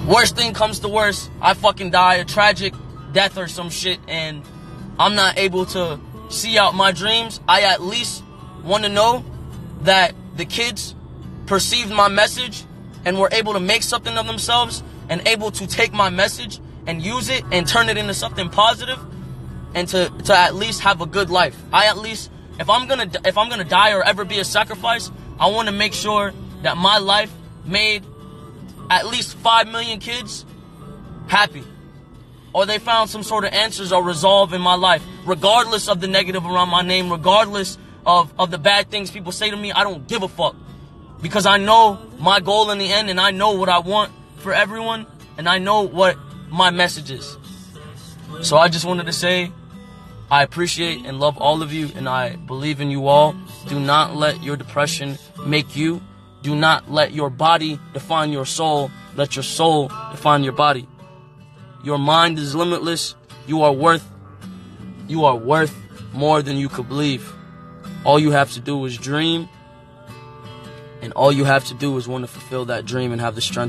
worst thing comes to worst, I fucking die a tragic death or some shit, and I'm not able to see out my dreams, I at least want to know that the kids perceived my message and were able to make something of themselves and able to take my message and use it and turn it into something positive, and to at least have a good life. I at least, if I'm gonna die or ever be a sacrifice, I want to make sure that my life made at least 5 million kids happy, or they found some sort of answers or resolve in my life, regardless of the negative around my name, regardless of the bad things people say to me. I don't give a fuck, because I know my goal in the end, and I know what I want for everyone, and I know what my message is. So I just wanted to say, I appreciate and love all of you, and I believe in you all. Do not let your depression make you. Do not let your body define your soul. Let your soul define your body. Your mind is limitless. You are worth more than you could believe. All you have to do is dream, and all you have to do is want to fulfill that dream and have the strength